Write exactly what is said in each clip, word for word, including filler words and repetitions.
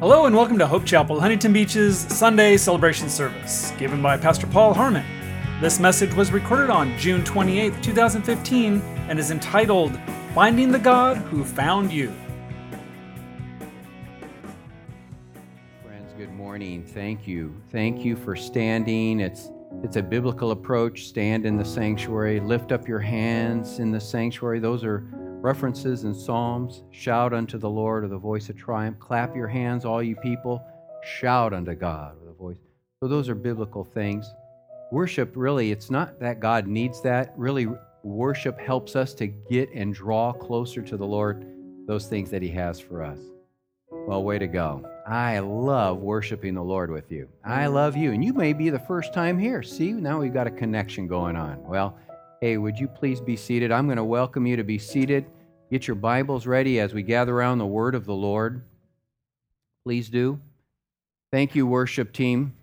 Hello and welcome to Hope Chapel, Huntington Beach's Sunday celebration service, given by Pastor Paul Harmon. This message was recorded on June twenty-eighth, twenty fifteen, and is entitled, Finding the God Who Found You. Friends, good morning. Thank you. Thank you for standing. It's it's a biblical approach. Stand in the sanctuary. Lift up your hands in the sanctuary. Those are references in Psalms. Shout unto the Lord with a voice of triumph. Clap your hands, all you people. Shout unto God with a voice. So those are biblical things. Worship, really, it's not that God needs that. Really, worship helps us to get and draw closer to the Lord, those things that He has for us. Well, way to go. I love worshiping the Lord with you. I love you. And you may be the first time here. See, now we've got a connection going on. Well, hey, would you please be seated? I'm going to welcome you to be seated. Get your Bibles ready as we gather around the Word of the Lord. Please do. Thank you, worship team.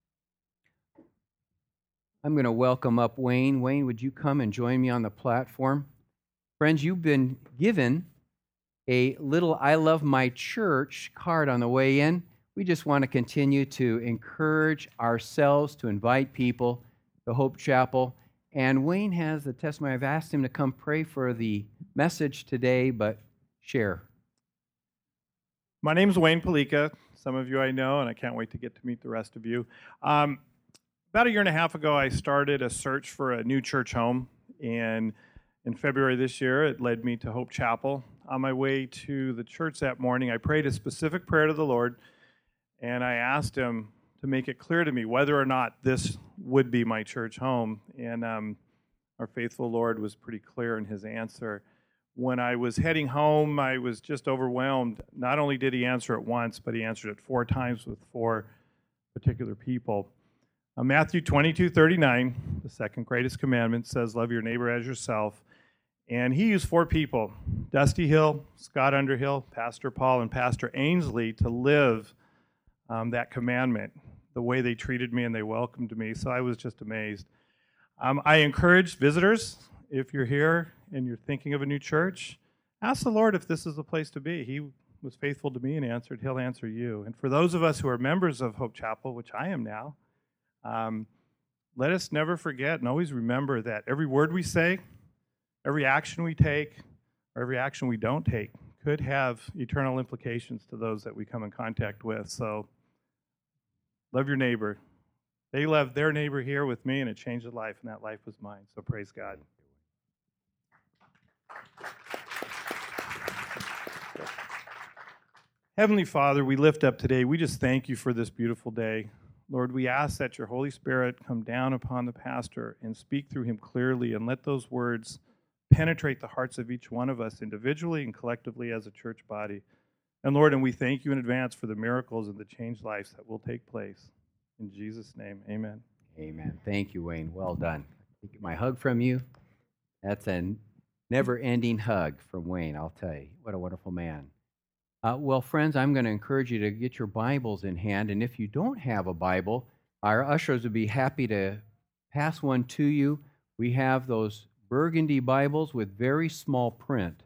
I'm going to welcome up Wayne. Wayne, would you come and join me on the platform? Friends, you've been given a little I Love My Church card on the way in. We just want to continue to encourage ourselves to invite people to Hope Chapel. And Wayne has the testimony. I've asked him to come pray for the message today, but share. My name is Wayne Palika. Some of you I know, and I can't wait to get to meet the rest of you. Um, about a year and a half ago, I started a search for a new church home, and in February this year, it led me to Hope Chapel. On my way to the church that morning, I prayed a specific prayer to the Lord, and I asked Him to make it clear to me whether or not this would be my church home. And um, our faithful Lord was pretty clear in His answer. When I was heading home, I was just overwhelmed. Not only did He answer it once, but He answered it four times with four particular people. Uh, Matthew twenty-two thirty-nine, the second greatest commandment, says, love your neighbor as yourself. And He used four people, Dusty Hill, Scott Underhill, Pastor Paul, and Pastor Ainsley, to live um, that commandment, the way they treated me and they welcomed me. So I was just amazed. Um, I encourage visitors, if you're here and you're thinking of a new church, ask the Lord if this is the place to be. He was faithful to me and answered. He'll answer you. And for those of us who are members of Hope Chapel, which I am now, um, let us never forget and always remember that every word we say, every action we take, or every action we don't take could have eternal implications to those that we come in contact with. So love your neighbor. They loved their neighbor here with me, and it changed their life, and that life was mine. So praise God. Heavenly Father, we lift up today. We just thank You for this beautiful day. Lord, we ask that Your Holy Spirit come down upon the pastor and speak through him clearly, and let those words penetrate the hearts of each one of us individually and collectively as a church body. And Lord, and we thank You in advance for the miracles and the changed lives that will take place. In Jesus' name, amen. Amen. Thank you, Wayne. Well done. Take my hug from you. That's a never-ending hug from Wayne, I'll tell you. What a wonderful man. Uh, well, friends, I'm going to encourage you to get your Bibles in hand. And if you don't have a Bible, our ushers would be happy to pass one to you. We have those burgundy Bibles with very small print,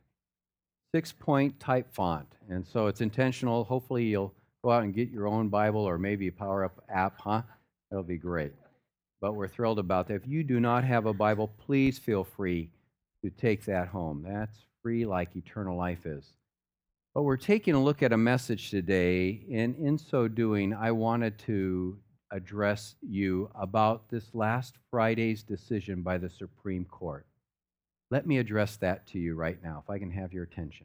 six-point type font. And so it's intentional. Hopefully you'll go out and get your own Bible or maybe a Power Up app, huh? That'll be great. But we're thrilled about that. If you do not have a Bible, please feel free to take that home. That's free like eternal life is. But we're taking a look at a message today, and in so doing, I wanted to address you about this last Friday's decision by the Supreme Court. Let me address that to you right now, if I can have your attention.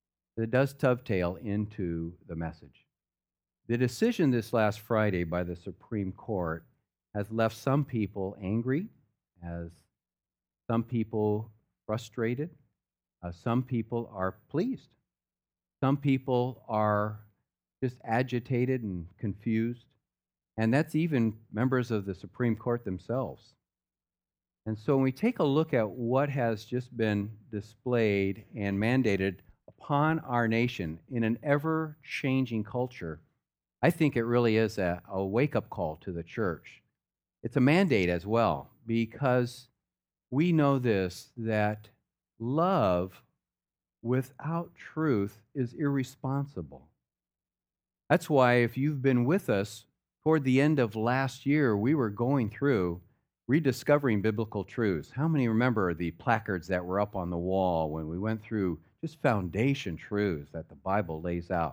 It does dovetail into the message. The decision this last Friday by the Supreme Court has left some people angry, has some people frustrated, uh, some people are pleased. Some people are just agitated and confused, and that's even members of the Supreme Court themselves. And so when we take a look at what has just been displayed and mandated upon our nation in an ever-changing culture, I think it really is a, a wake-up call to the church. It's a mandate as well, because we know this, that love without truth is irresponsible. That's why if you've been with us toward the end of last year, we were going through rediscovering biblical truths. How many remember the placards that were up on the wall when we went through just foundation truths that the Bible lays out?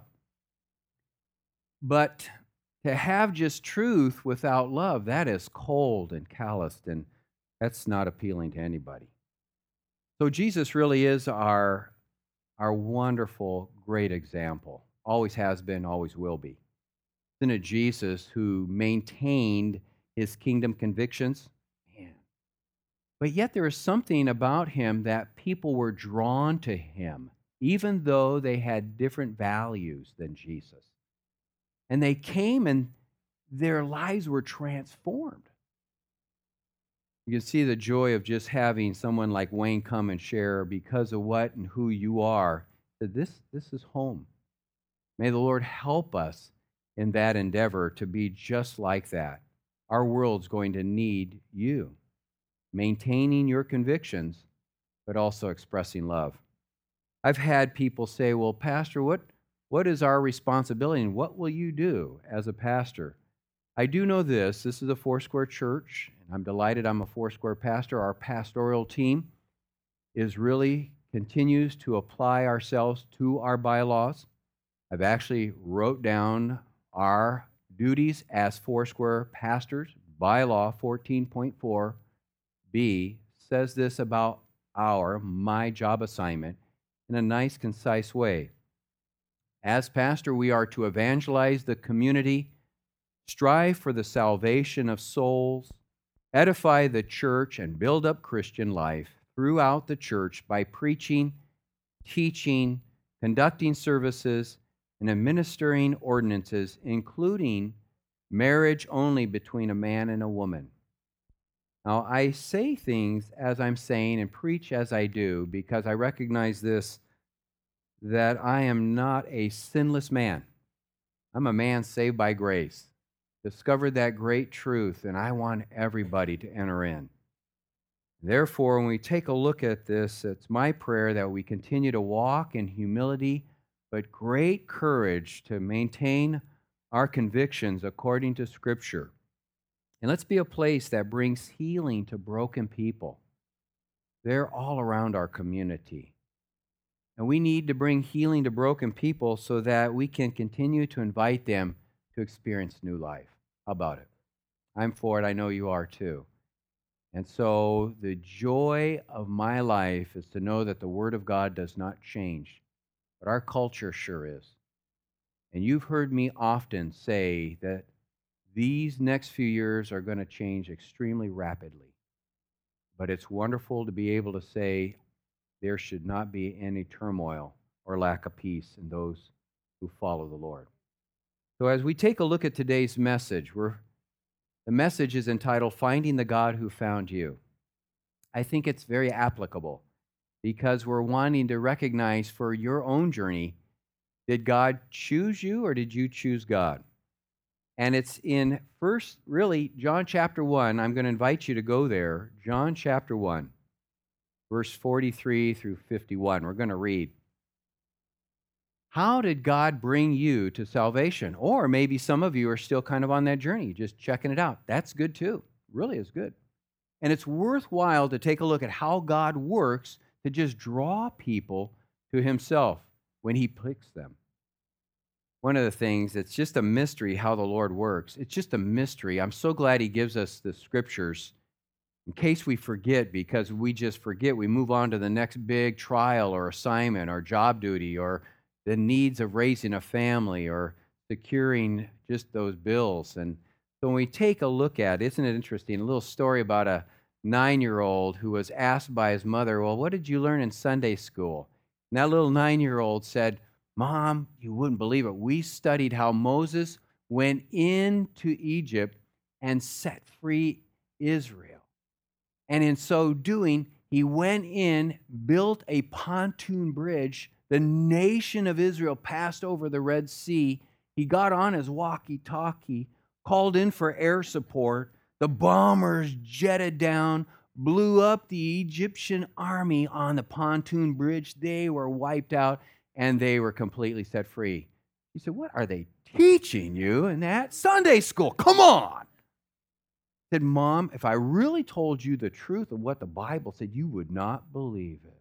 But to have just truth without love, that is cold and calloused, and that's not appealing to anybody. So Jesus really is our, our wonderful, great example. Always has been, always will be. Isn't it Jesus who maintained his kingdom convictions? Man. But yet there is something about him that people were drawn to him, even though they had different values than Jesus. And they came and their lives were transformed. You can see the joy of just having someone like Wayne come and share because of what and who you are. That this, this is home. May the Lord help us in that endeavor to be just like that. Our world's going to need you, maintaining your convictions, but also expressing love. I've had people say, well, Pastor, what, what is our responsibility and what will you do as a pastor? I do know this. This is a Foursquare church, and I'm delighted I'm a Foursquare pastor. Our pastoral team is really continues to apply ourselves to our bylaws. I've actually wrote down our duties as Foursquare pastors. Bylaw fourteen point four B says this about our, my job assignment in a nice, concise way. As pastor, we are to evangelize the community, strive for the salvation of souls, edify the church, and build up Christian life throughout the church by preaching, teaching, conducting services, and administering ordinances, including marriage only between a man and a woman. Now, I say things as I'm saying and preach as I do because I recognize this, that I am not a sinless man. I'm a man saved by grace, discovered that great truth, and I want everybody to enter in. Therefore, when we take a look at this, it's my prayer that we continue to walk in humility, but great courage to maintain our convictions according to Scripture. And let's be a place that brings healing to broken people. They're all around our community. And we need to bring healing to broken people so that we can continue to invite them to experience new life. How about it? I'm for it. I know you are too. And so the joy of my life is to know that the Word of God does not change. But our culture sure is. And you've heard me often say that these next few years are going to change extremely rapidly. But it's wonderful to be able to say there should not be any turmoil or lack of peace in those who follow the Lord. So as we take a look at today's message, we're, the message is entitled, Finding the God Who Found You. I think it's very applicable, because we're wanting to recognize for your own journey, did God choose you or did you choose God? And it's in first, really, John chapter one. I'm going to invite you to go there. John chapter one, verse forty-three through fifty-one. We're going to read. How did God bring you to salvation? Or maybe some of you are still kind of on that journey, just checking it out. That's good too. Really is good. And it's worthwhile to take a look at how God works to just draw people to himself when he picks them. One of the things, it's just a mystery how the Lord works. It's just a mystery. I'm so glad he gives us the scriptures in case we forget, because we just forget. We move on to the next big trial or assignment or job duty or the needs of raising a family or securing just those bills. And so when we take a look at it, isn't it interesting? A little story about a nine-year-old who was asked by his mother, well, what did you learn in Sunday school? And that little nine-year-old said, Mom, you wouldn't believe it. We studied how Moses went into Egypt and set free Israel. And in so doing, he went in, built a pontoon bridge. The nation of Israel passed over the Red Sea. He got on his walkie-talkie, called in for air support. The bombers jetted down, blew up the Egyptian army on the pontoon bridge. They were wiped out, and they were completely set free. He said, what are they teaching you in that Sunday school? Come on. I said, Mom, if I really told you the truth of what the Bible said, you would not believe it.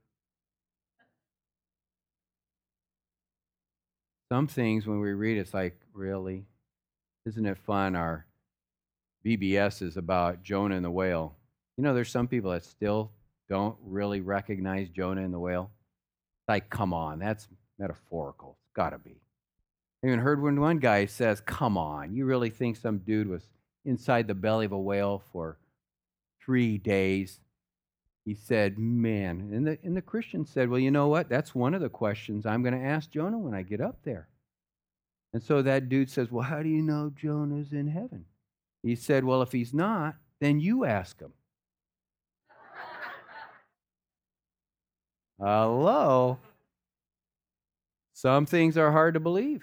Some things when we read, it's like, really? Isn't it fun? Our B B S is about Jonah and the whale. You know, there's some people that still don't really recognize Jonah and the whale. It's like, come on, that's metaphorical. It's got to be. I even heard when one guy says, come on, you really think some dude was inside the belly of a whale for three days? He said, man. And the, and the Christian said, well, you know what? That's one of the questions I'm going to ask Jonah when I get up there. And so that dude says, well, how do you know Jonah's in heaven? He said, well, if he's not, then you ask him. Hello? Some things are hard to believe.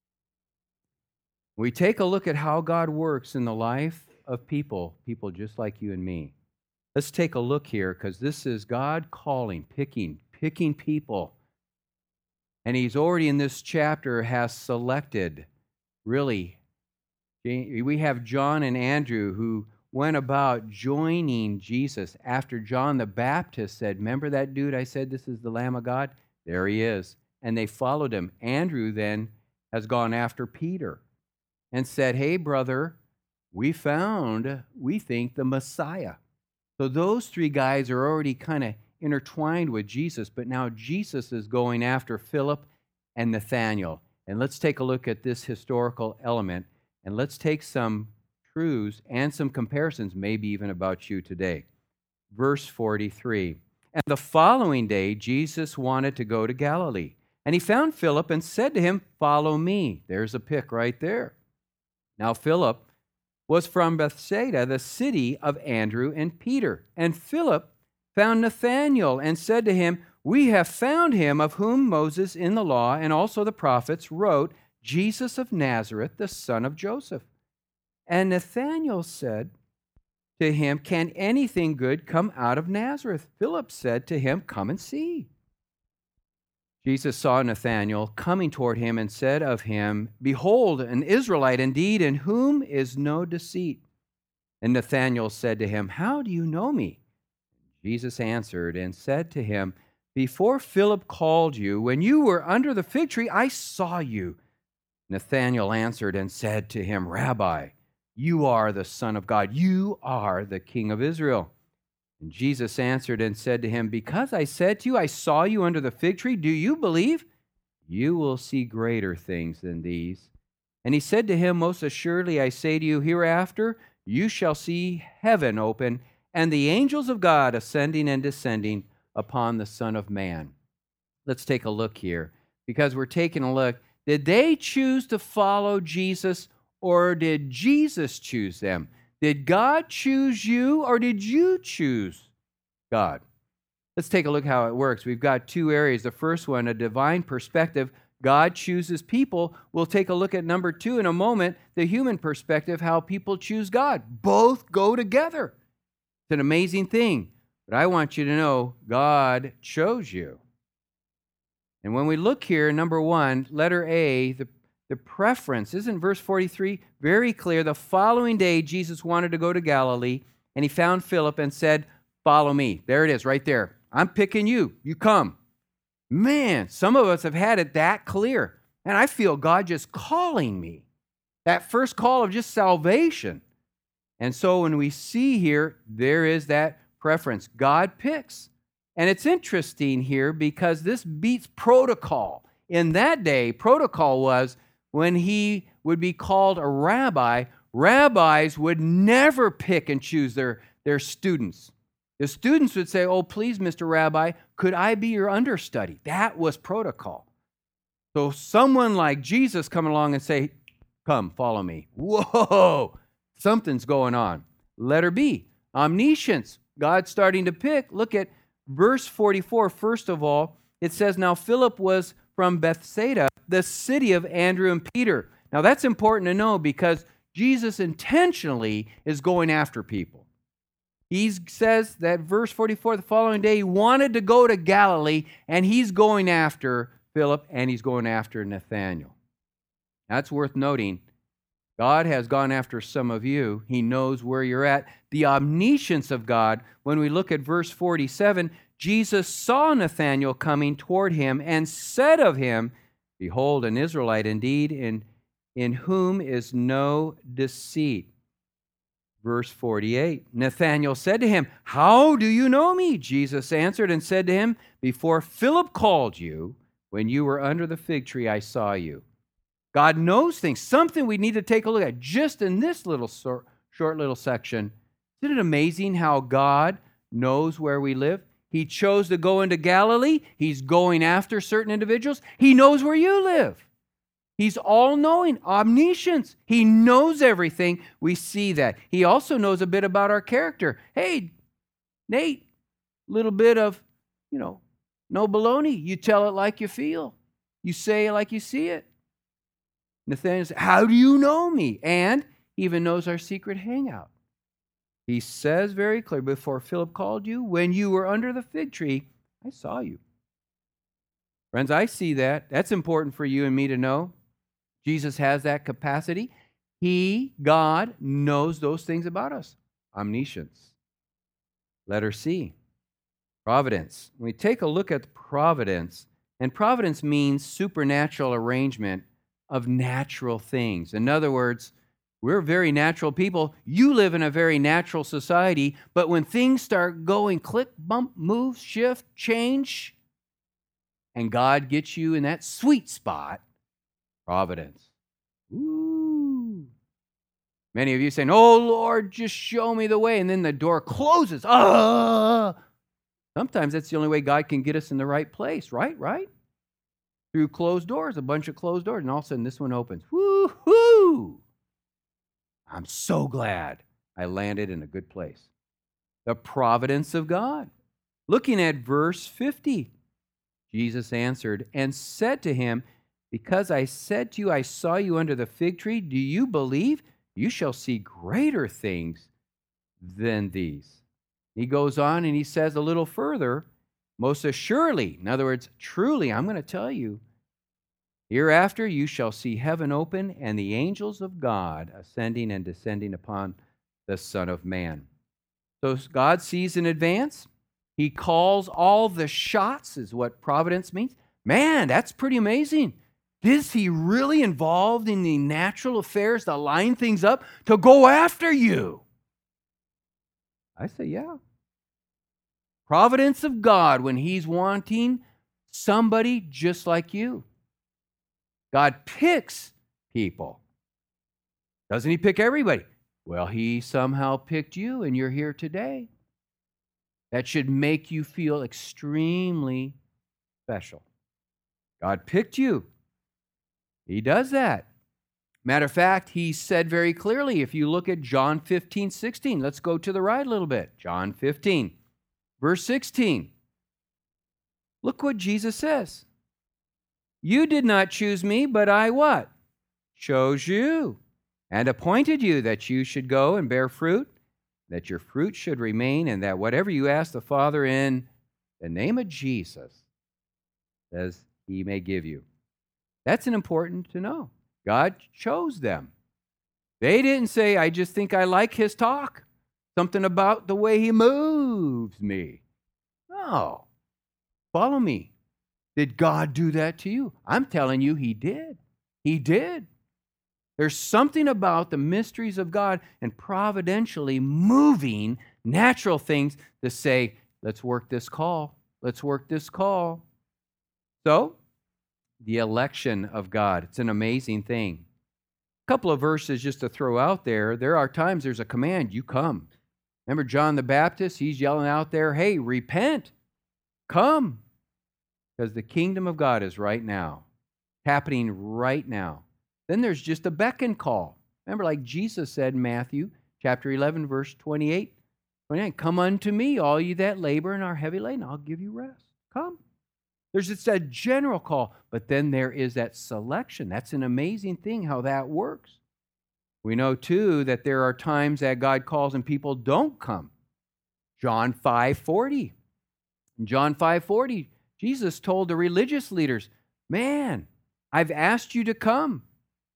We take a look at how God works in the life of people, people just like you and me. Let's take a look here, because this is God calling, picking, picking people. And he's already in this chapter has selected, really. We have John and Andrew who went about joining Jesus after John the Baptist said, remember that dude I said this is the Lamb of God? There he is. And they followed him. Andrew then has gone after Peter and said, hey, brother, we found, we think, the Messiah. So those three guys are already kind of intertwined with Jesus, but now Jesus is going after Philip and Nathanael. And let's take a look at this historical element, and let's take some truths and some comparisons, maybe even about you today. Verse forty-three, and the following day Jesus wanted to go to Galilee, and he found Philip and said to him, follow me. There's a pick right there. Now Philip was from Bethsaida, the city of Andrew and Peter. And Philip found Nathanael and said to him, we have found him of whom Moses in the law and also the prophets wrote, Jesus of Nazareth, the son of Joseph. And Nathanael said to him, can anything good come out of Nazareth? Philip said to him, come and see. Jesus saw Nathanael coming toward him and said of him, behold, an Israelite indeed, in whom is no deceit. And Nathanael said to him, how do you know me? Jesus answered and said to him, before Philip called you, when you were under the fig tree, I saw you. Nathanael answered and said to him, Rabbi, you are the Son of God. You are the King of Israel. And Jesus answered and said to him, because I said to you, I saw you under the fig tree, do you believe? You will see greater things than these. And he said to him, most assuredly I say to you, hereafter you shall see heaven open, and the angels of God ascending and descending upon the Son of Man. Let's take a look here, because we're taking a look. Did they choose to follow Jesus, or did Jesus choose them? Did God choose you, or did you choose God? Let's take a look how it works. We've got two areas. The first one, a divine perspective. God chooses people. We'll take a look at number two in a moment, the human perspective, how people choose God. Both go together. It's an amazing thing. But I want you to know God chose you. And when we look here, number one, letter A, the The preference, isn't verse forty-three very clear? The following day, Jesus wanted to go to Galilee, and he found Philip and said, follow me. There it is, right there. I'm picking you. You come. Man, some of us have had it that clear, and I feel God just calling me. That first call of just salvation. And so when we see here, there is that preference. God picks. And it's interesting here because this beats protocol. In that day, protocol was when he would be called a rabbi, rabbis would never pick and choose their, their students. The students would say, oh, please, Mister Rabbi, could I be your understudy? That was protocol. So someone like Jesus coming along and say, come, follow me. Whoa, something's going on. Letter B, omniscience. God's starting to pick. Look at verse forty-four. First of all, it says, now Philip was from Bethsaida, the city of Andrew and Peter. Now that's important to know because Jesus intentionally is going after people. He says that verse forty-four, the following day, he wanted to go to Galilee, and he's going after Philip, and he's going after Nathanael. That's worth noting. God has gone after some of you. He knows where you're at. The omniscience of God, when we look at verse forty-seven, Jesus saw Nathanael coming toward him and said of him, behold, an Israelite indeed, in, in whom is no deceit. Verse forty-eight, Nathanael said to him, how do you know me? Jesus answered and said to him, before Philip called you, when you were under the fig tree, I saw you. God knows things, something we need to take a look at just in this little short, short little section. Isn't it amazing how God knows where we live? He chose to go into Galilee. He's going after certain individuals. He knows where you live. He's all-knowing, omniscience. He knows everything. We see that. He also knows a bit about our character. Hey, Nate, little bit of, you know, no baloney. You tell it like you feel. You say it like you see it. Nathanael says, how do you know me? And he even knows our secret hangout. He says very clearly, before Philip called you, when you were under the fig tree, I saw you. Friends, I see that. That's important for you and me to know. Jesus has that capacity. He, God, knows those things about us. Omniscience. Letter C, providence. When we take a look at providence, and providence means supernatural arrangement of natural things. In other words, we're very natural people. You live in a very natural society, but when things start going click, bump, move, shift, change, and God gets you in that sweet spot, providence. Ooh. Many of you saying, oh Lord, just show me the way, and then the door closes. Ah! Sometimes that's the only way God can get us in the right place, right? Right? Through closed doors, a bunch of closed doors, and all of a sudden this one opens. Woo-hoo! I'm so glad I landed in a good place. The providence of God. Looking at verse fifty, Jesus answered and said to him, because I said to you, I saw you under the fig tree, do you believe? You shall see greater things than these. He goes on and he says a little further, most assuredly, in other words, truly, I'm going to tell you, hereafter you shall see heaven open and the angels of God ascending and descending upon the Son of Man. So God sees in advance. He calls all the shots, is what providence means. Man, that's pretty amazing. Is he really involved in the natural affairs to line things up to go after you? I say, yeah. Providence of God when he's wanting somebody just like you. God picks people. Doesn't he pick everybody? Well, he somehow picked you and you're here today. That should make you feel extremely special. God picked you. He does that. Matter of fact, he said very clearly, if you look at John fifteen, sixteen, let's go to the right a little bit. John fifteen, verse sixteen. Look what Jesus says. You did not choose me, but I what? Chose you and appointed you that you should go and bear fruit, that your fruit should remain, and that whatever you ask the Father in the name of Jesus, says he may give you. That's an important to know. God chose them. They didn't say, I just think I like his talk. Something about the way he moves me. No. Follow me. Did God do that to you? I'm telling you, he did. He did. There's something about the mysteries of God and providentially moving natural things to say, let's work this call. Let's work this call. So, the election of God. It's an amazing thing. A couple of verses just to throw out there. There are times there's a command, you come. Remember John the Baptist? He's yelling out there, hey, repent. Come. Because the kingdom of God is right now. Happening right now. Then there's just a beckon call. Remember, like Jesus said in Matthew chapter eleven, verse twenty-eight, twenty-nine, come unto me, all you that labor and are heavy laden, I'll give you rest. Come. There's just a general call, but then there is that selection. That's an amazing thing how that works. We know, too, that there are times that God calls and people don't come. John five forty. In John five forty, Jesus told the religious leaders, man, I've asked you to come.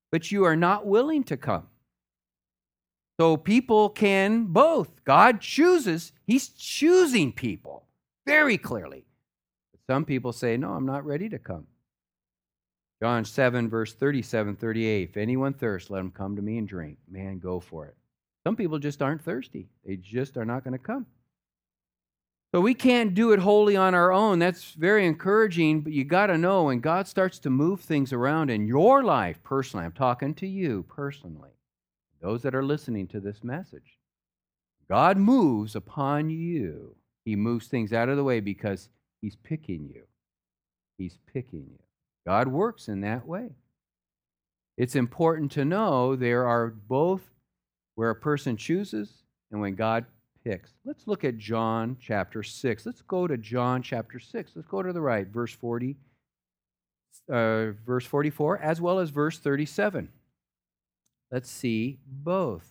but you are not willing to come. So people can both. God chooses. He's choosing people very clearly. But some people say, no, I'm not ready to come. John seven, verse thirty-seven, thirty-eight. If anyone thirsts, let him come to me and drink. Man, go for it. Some people just aren't thirsty. They just are not going to come. So we can't do it wholly on our own. That's very encouraging, but you got to know when God starts to move things around in your life personally, I'm talking to you personally, those that are listening to this message. God moves upon you. He moves things out of the way because he's picking you. He's picking you. God works in that way. It's important to know there are both where a person chooses and when God picks. Let's look at John chapter six. Let's go to John chapter six. Let's go to the right, verse forty, uh, verse forty-four, as well as verse thirty-seven. Let's see both.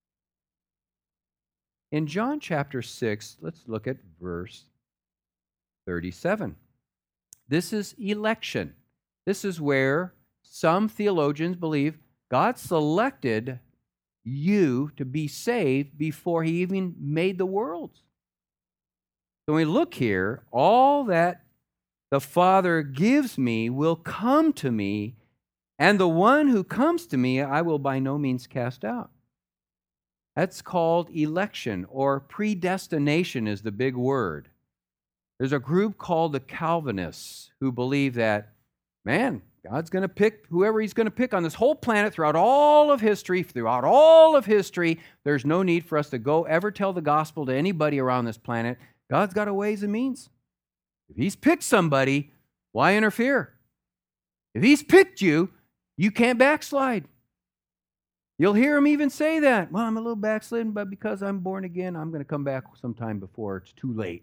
In John chapter six, let's look at verse thirty-seven. This is election. This is where some theologians believe God selected you to be saved before he even made the worlds. So when we look here, all that the Father gives me will come to me, and the one who comes to me I will by no means cast out. That's called election, or predestination is the big word. There's a group called the Calvinists who believe that, man, God's going to pick whoever he's going to pick on this whole planet throughout all of history. Throughout all of history, there's no need for us to go ever tell the gospel to anybody around this planet. God's got a ways and means. If he's picked somebody, why interfere? If he's picked you, you can't backslide. You'll hear him even say that. Well, I'm a little backslidden, but because I'm born again, I'm going to come back sometime before it's too late.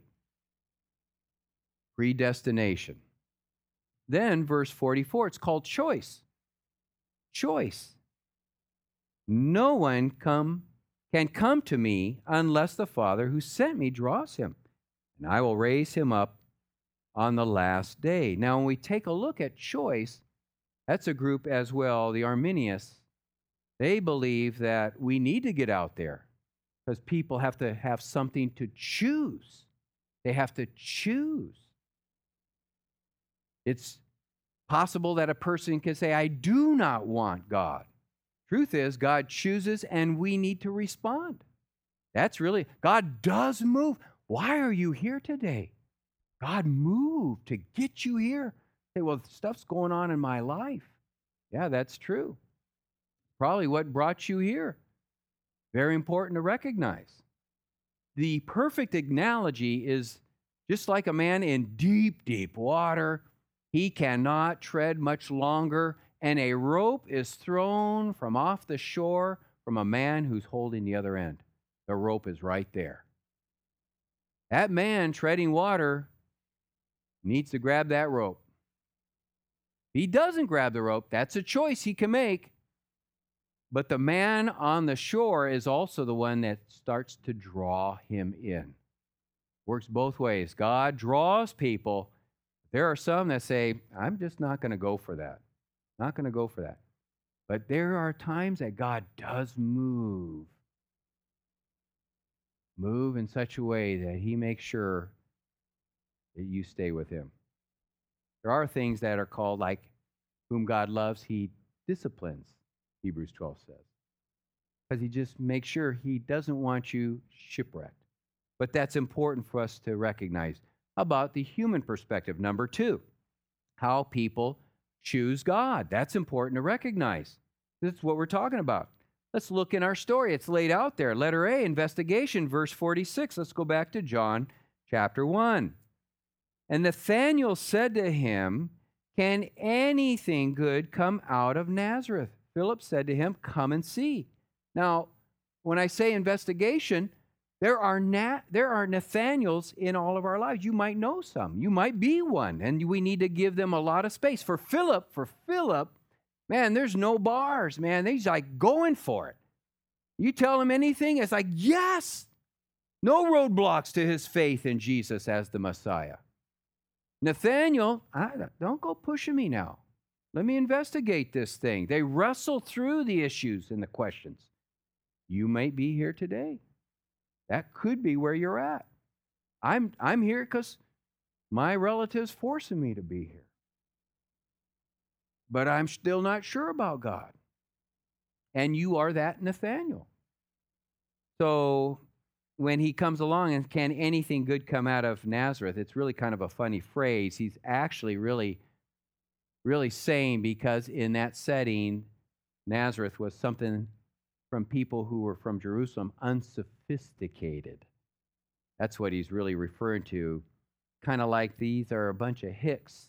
Predestination. Then, verse forty-four, it's called choice. Choice. No one come, can come to me unless the Father who sent me draws him, and I will raise him up on the last day. Now, when we take a look at choice, that's a group as well, the Arminians. They believe that we need to get out there because people have to have something to choose. They have to choose. It's possible that a person can say, I do not want God. Truth is, God chooses and we need to respond. That's really, God does move. Why are you here today? God moved to get you here. Say, well, stuff's going on in my life. Yeah, that's true. Probably what brought you here. Very important to recognize. The perfect analogy is just like a man in deep, deep water. He cannot tread much longer, and a rope is thrown from off the shore from a man who's holding the other end. The rope is right there. That man treading water needs to grab that rope. If he doesn't grab the rope, that's a choice he can make. But the man on the shore is also the one that starts to draw him in. Works both ways. God draws people. There are some that say, I'm just not going to go for that. Not going to go for that. But there are times that God does move. Move in such a way that he makes sure that you stay with him. There are things that are called like, whom God loves, he disciplines, Hebrews twelve says. Because he just makes sure he doesn't want you shipwrecked. But that's important for us to recognize. How about the human perspective? Number two, how people choose God. That's important to recognize. That's what we're talking about. Let's look in our story. It's laid out there. Letter A, investigation, verse forty-six. Let's go back to John chapter one. And Nathanael said to him, can anything good come out of Nazareth? Philip said to him, come and see. Now, when I say investigation, there are Nat, there are Nathaniels in all of our lives. You might know some. You might be one, and we need to give them a lot of space. For Philip, for Philip, man, there's no bars, man. He's like going for it. You tell him anything, it's like, yes. No roadblocks to his faith in Jesus as the Messiah. Nathaniel, I, don't go pushing me now. Let me investigate this thing. They wrestle through the issues and the questions. You might be here today. That could be where you're at. I'm, I'm here because my relatives forcing me to be here. But I'm still not sure about God. And you are that Nathaniel. So when he comes along and can anything good come out of Nazareth, it's really kind of a funny phrase. He's actually really, really saying, because in that setting, Nazareth was something from people who were from Jerusalem, unsophisticated. That's what he's really referring to. Kind of like these are a bunch of hicks.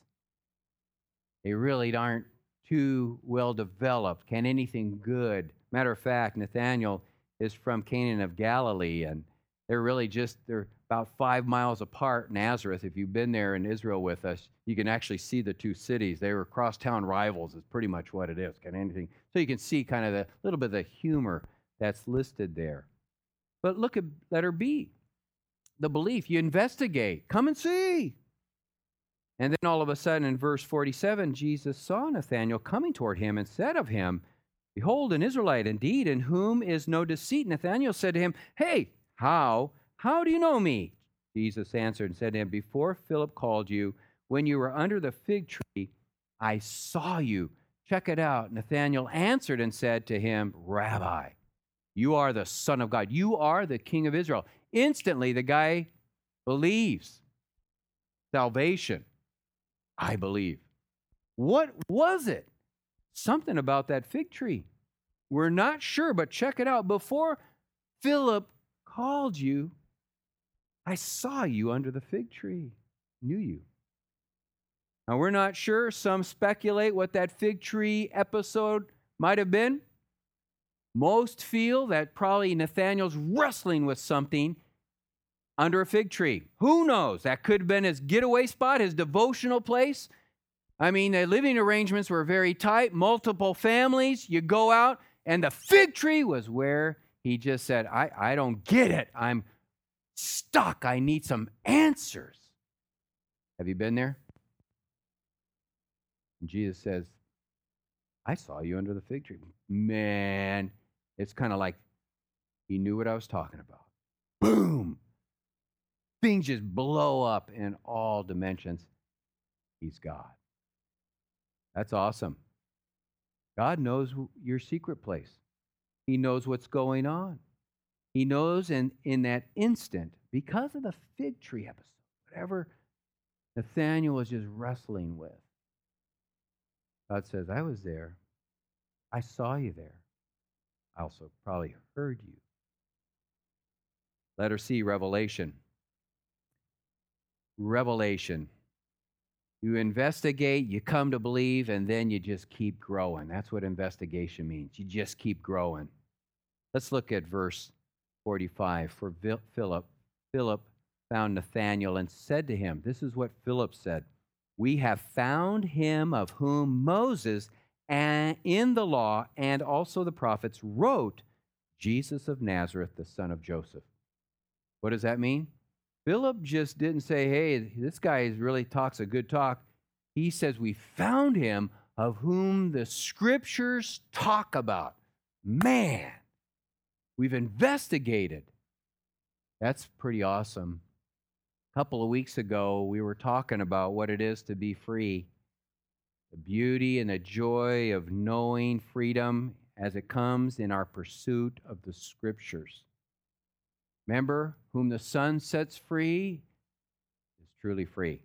They really aren't too well developed. Can anything good? Matter of fact, Nathaniel is from Canaan of Galilee, and they're really just, they're about five miles apart, Nazareth. If you've been there in Israel with us, you can actually see the two cities. They were crosstown rivals is pretty much what it is. Can anything? So you can see kind of the little bit of the humor that's listed there. But look at letter B, the belief. You investigate. Come and see. And then all of a sudden in verse forty-seven, Jesus saw Nathanael coming toward him and said of him, behold, an Israelite indeed, in whom is no deceit. Nathanael said to him, hey, how? How do you know me? Jesus answered and said to him, before Philip called you, when you were under the fig tree, I saw you. Check it out. Nathanael answered and said to him, Rabbi, you are the Son of God. You are the King of Israel. Instantly, the guy believes. Salvation. I believe. What was it? Something about that fig tree. We're not sure, but check it out. Before Philip called you, I saw you under the fig tree. Knew you. Now, we're not sure. Some speculate what that fig tree episode might have been. Most feel that probably Nathanael's wrestling with something under a fig tree. Who knows? That could have been his getaway spot, his devotional place. I mean, the living arrangements were very tight, multiple families. You go out, and the fig tree was where he just said, I, I don't get it. I'm stuck. I need some answers. Have you been there? And Jesus says, I saw you under the fig tree. Man, it's kind of like he knew what I was talking about. Boom! Things just blow up in all dimensions. He's God. That's awesome. God knows your secret place. He knows what's going on. He knows in, in that instant, because of the fig tree episode, whatever Nathanael was just wrestling with, God says, I was there. I saw you there. I also probably heard you. Letter C, revelation. Revelation. You investigate, you come to believe, and then you just keep growing. That's what investigation means. You just keep growing. Let's look at verse forty-five. For Philip, Philip found Nathanael and said to him, this is what Philip said, we have found him of whom Moses and in the law and also the prophets wrote, Jesus of Nazareth, the son of Joseph. What does that mean? Philip just didn't say, hey, this guy really talks a good talk. He says, we found him of whom the scriptures talk about. Man, we've investigated. That's pretty awesome. A couple of weeks ago, we were talking about what it is to be free. The beauty and the joy of knowing freedom as it comes in our pursuit of the scriptures. Remember, whom the Son sets free is truly free.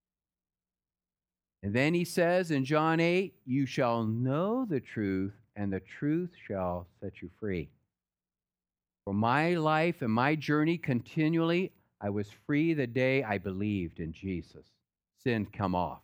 And then he says in John eight, you shall know the truth, and the truth shall set you free. For my life and my journey continually, I was free the day I believed in Jesus. Sin come off.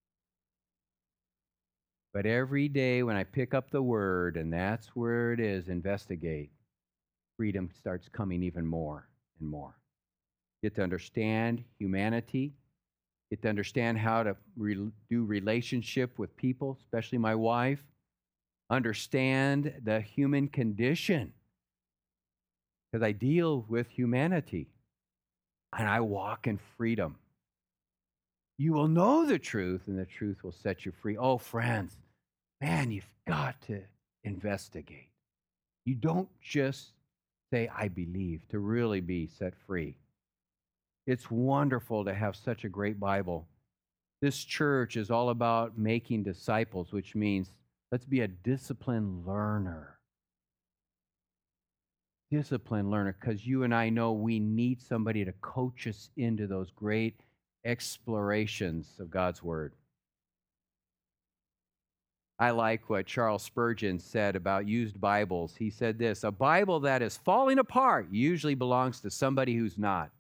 But every day when I pick up the word, and that's where it is, investigate, freedom starts coming even more and more. Get to understand humanity. Get to understand how to re- do relationship with people, especially my wife. Understand the human condition. Because I deal with humanity. And I walk in freedom. You will know the truth, and the truth will set you free. Oh, friends, man, you've got to investigate. You don't just say, I believe, to really be set free. It's wonderful to have such a great Bible. This church is all about making disciples, which means let's be a disciplined learner. Disciplined learner, because you and I know we need somebody to coach us into those great explorations of God's Word. I like what Charles Spurgeon said about used Bibles. He said this: a Bible that is falling apart usually belongs to somebody who's not.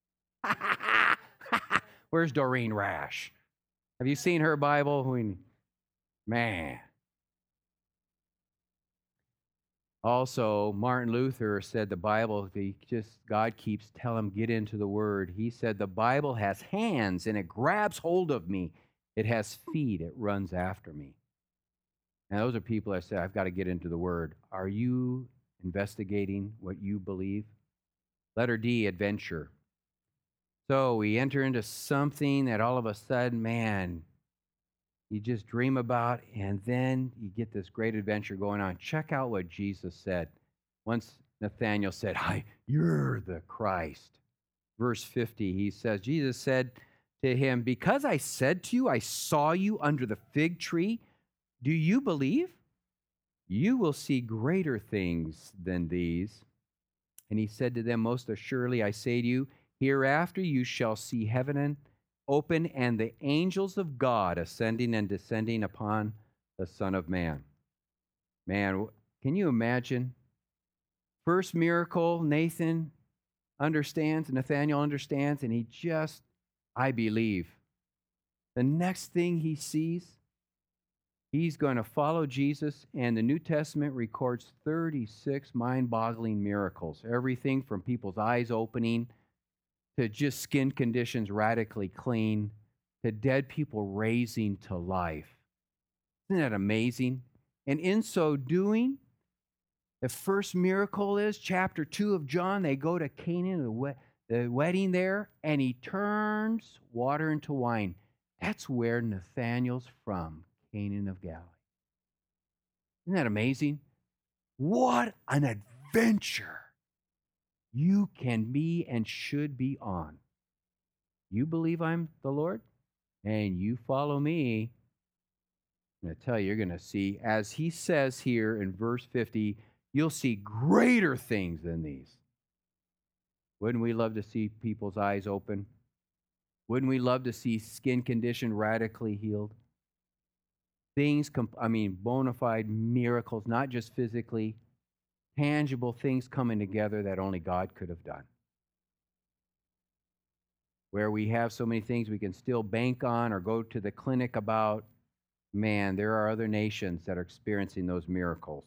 Where's Doreen Rash? Have you seen her Bible? We, man. Also, Martin Luther said the Bible, he just, God keeps telling him, get into the Word. He said the Bible has hands and it grabs hold of me. It has feet, it runs after me. Now, those are people that say, I've got to get into the Word. Are you investigating what you believe? Letter D, adventure. So we enter into something that all of a sudden, man, you just dream about, and then you get this great adventure going on. Check out what Jesus said. Once Nathanael said, Hi, you're the Christ. Verse fifty, he says, Jesus said to him, because I said to you, I saw you under the fig tree, do you believe? You will see greater things than these. And he said to them, most assuredly I say to you, hereafter you shall see heaven and open and the angels of God ascending and descending upon the Son of Man. Man, can you imagine? First miracle, Nathan understands, Nathanael understands, and he just, I believe. The next thing he sees, he's going to follow Jesus, and the New Testament records thirty-six mind-boggling miracles. Everything from people's eyes opening to just skin conditions radically clean, to dead people raising to life. Isn't that amazing? And in so doing, the first miracle is chapter two of John. They go to Canaan, the, wed- the wedding there, and he turns water into wine. That's where Nathanael's from, Canaan of Galilee. Isn't that amazing? What an adventure you can be and should be on. You believe I'm the Lord, and you follow me. I'm going to tell you, you're going to see, as he says here in verse fifty, you'll see greater things than these. Wouldn't we love to see people's eyes open? Wouldn't we love to see skin condition radically healed? Things, I mean, bona fide miracles, not just physically, tangible things coming together that only God could have done. Where we have so many things we can still bank on or go to the clinic about, man, there are other nations that are experiencing those miracles.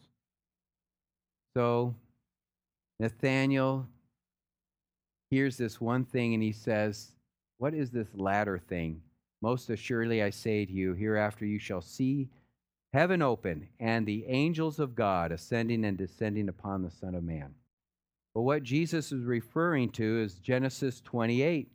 So Nathanael hears this one thing and he says, what is this latter thing? Most assuredly I say to you, hereafter you shall see heaven open, and the angels of God ascending and descending upon the Son of Man. But what Jesus is referring to is Genesis twenty-eight.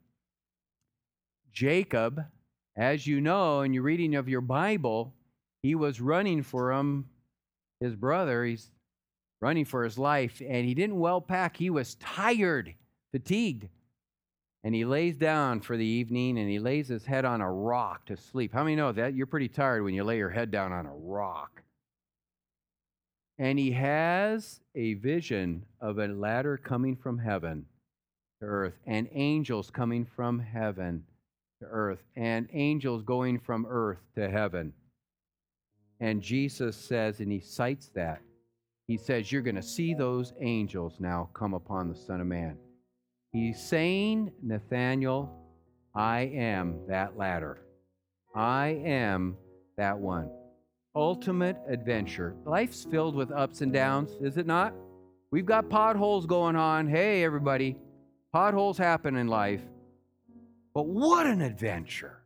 Jacob, as you know in your reading of your Bible, he was running for him, his brother. He's running for his life, and he didn't well pack. He was tired, fatigued. And he lays down for the evening, and he lays his head on a rock to sleep. How many know that? You're pretty tired when you lay your head down on a rock. And he has a vision of a ladder coming from heaven to earth, and angels coming from heaven to earth, and angels going from earth to heaven. And Jesus says, and he cites that, he says, you're going to see those angels now come upon the Son of Man. He's saying, Nathanael, I am that ladder. I am that one. Ultimate adventure. Life's filled with ups and downs, is it not? We've got potholes going on. Hey, everybody, potholes happen in life. But what an adventure.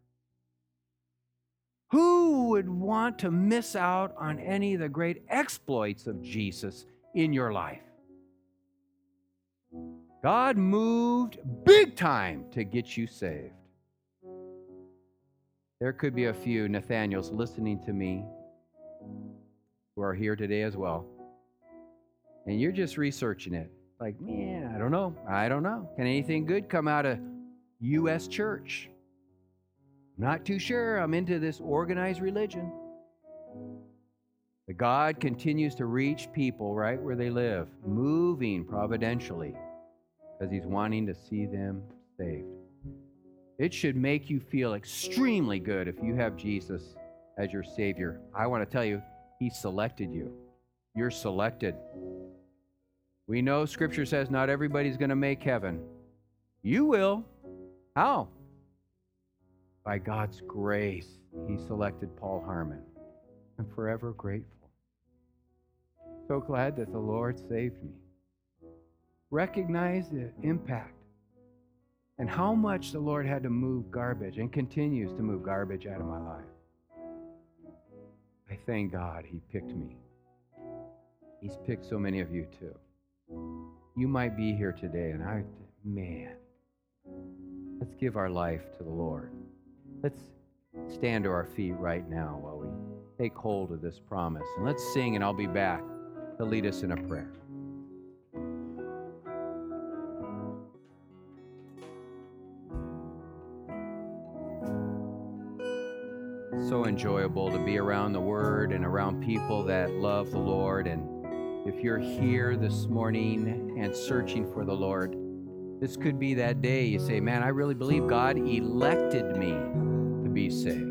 Who would want to miss out on any of the great exploits of Jesus in your life? God moved big time to get you saved. There could be a few Nathaniels listening to me who are here today as well. And you're just researching it. Like, man, I don't know. I don't know. Can anything good come out of U S church? Not too sure. I'm into this organized religion. But God continues to reach people right where they live, moving providentially because he's wanting to see them saved. It should make you feel extremely good if you have Jesus as your Savior. I want to tell you, he selected you. You're selected. We know Scripture says not everybody's going to make heaven. You will. How? By God's grace, he selected Paul Harmon. I'm forever grateful. So glad that the Lord saved me. Recognize the impact and how much the Lord had to move garbage and continues to move garbage out of my life. I thank God he picked me. He's picked so many of you too. You might be here today and I, man, let's give our life to the Lord. Let's stand to our feet right now while we take hold of this promise. And let's sing, and I'll be back to lead us in a prayer. So enjoyable to be around the Word and around people that love the Lord. And if you're here this morning and searching for the Lord, this could be that day you say, man, I really believe God elected me to be saved.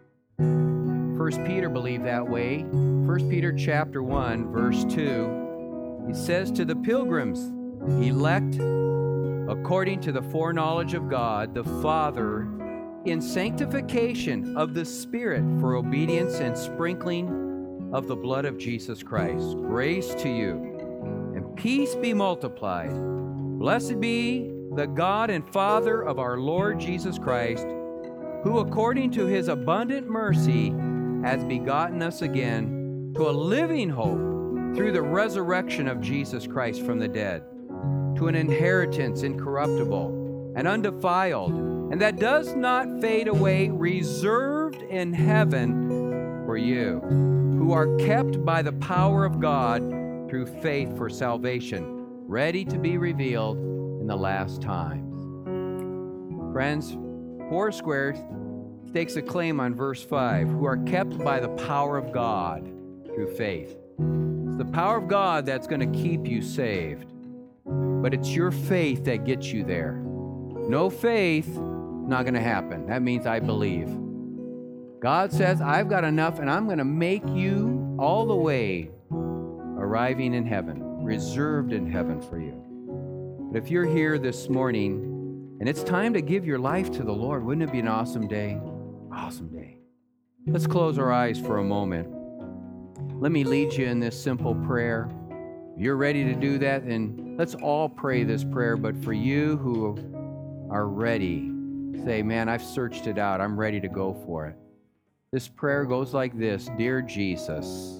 First Peter believed that way. First Peter chapter one, verse two, he says to the pilgrims, elect according to the foreknowledge of God, the Father, in sanctification of the Spirit for obedience and sprinkling of the blood of Jesus Christ. Grace to you and peace be multiplied. Blessed be the God and Father of our Lord Jesus Christ, who according to his abundant mercy has begotten us again to a living hope through the resurrection of Jesus Christ from the dead, to an inheritance incorruptible and undefiled, and that does not fade away, reserved in heaven for you, who are kept by the power of God through faith for salvation, ready to be revealed in the last times. Friends, Foursquare stakes a claim on verse five, who are kept by the power of God through faith. It's the power of God that's going to keep you saved, but it's your faith that gets you there. No faith, not going to happen. That means I believe. God says, I've got enough, and I'm going to make you all the way arriving in heaven, reserved in heaven for you. But if you're here this morning and it's time to give your life to the Lord, wouldn't it be an awesome day? Awesome day. Let's close our eyes for a moment. Let me lead you in this simple prayer. If you're ready to do that, then let's all pray this prayer. But for you who are ready, say, man, I've searched it out. I'm ready to go for it. This prayer goes like this. Dear Jesus,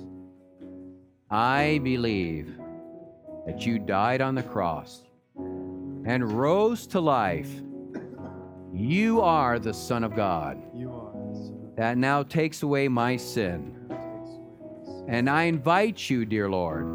I believe that you died on the cross and rose to life. You are the Son of God. You are the Son of That now takes away my sin. God. Takes away my sin. And I invite you, dear Lord,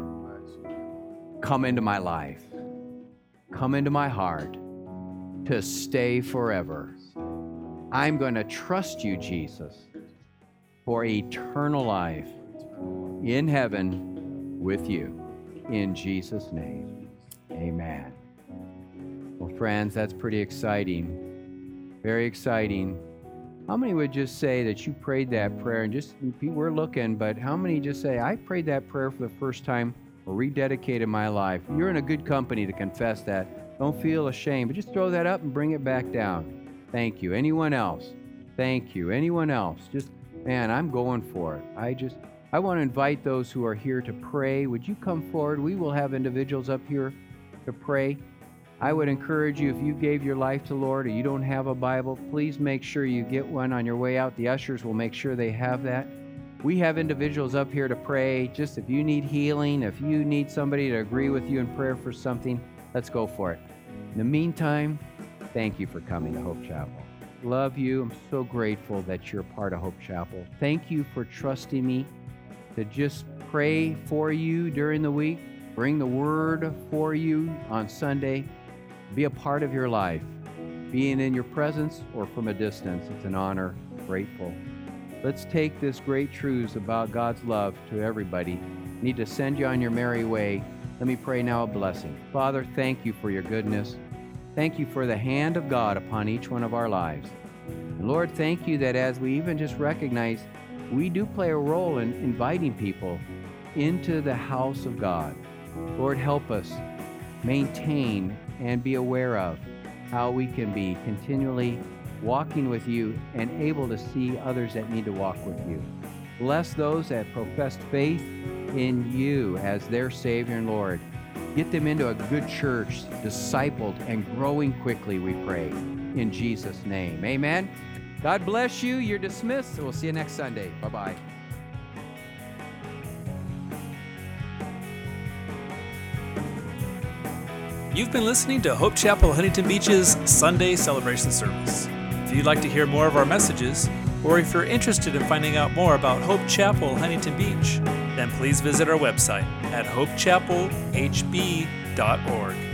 come into my life. Come into my heart to stay forever. I'm going to trust you, Jesus, for eternal life in heaven with you. In Jesus' name, amen. Well, friends, that's pretty exciting. Very exciting. How many would just say that you prayed that prayer? And just, we're looking, but how many just say, I prayed that prayer for the first time or rededicated my life? You're in a good company to confess that. Don't feel ashamed, but just throw that up and bring it back down. Thank you. Anyone else? Thank you. Anyone else? Just, man, I'm going for it. I just, I want to invite those who are here to pray. Would you come forward? We will have individuals up here to pray. I would encourage you, if you gave your life to the Lord or you don't have a Bible, please make sure you get one on your way out. The ushers will make sure they have that. We have individuals up here to pray. Just if you need healing, if you need somebody to agree with you in prayer for something, let's go for it. In the meantime, thank you for coming to Hope Chapel. love you. I'm so grateful that you're part of Hope Chapel. Thank you for trusting me to just pray for you during the week, bring the word for you on Sunday, be a part of your life, being in your presence or from a distance. It's an honor. Grateful. Let's take this great truths about God's love to everybody. Need to send you on your merry way. Let me pray now a blessing. Father, thank you for your goodness. Thank you for the hand of God upon each one of our lives. And Lord, thank you that as we even just recognize we do play a role in inviting people into the house of God. Lord, help us maintain and be aware of how we can be continually walking with you and able to see others that need to walk with you. Bless those that profess faith in you as their Savior and Lord. Get them into a good church, discipled and growing quickly, we pray. In Jesus' name, amen. God bless you. You're dismissed. We'll see you next Sunday. Bye-bye. You've been listening to Hope Chapel Huntington Beach's Sunday celebration service. If you'd like to hear more of our messages, or if you're interested in finding out more about Hope Chapel Huntington Beach, then please visit our website at hope chapel h b dot org.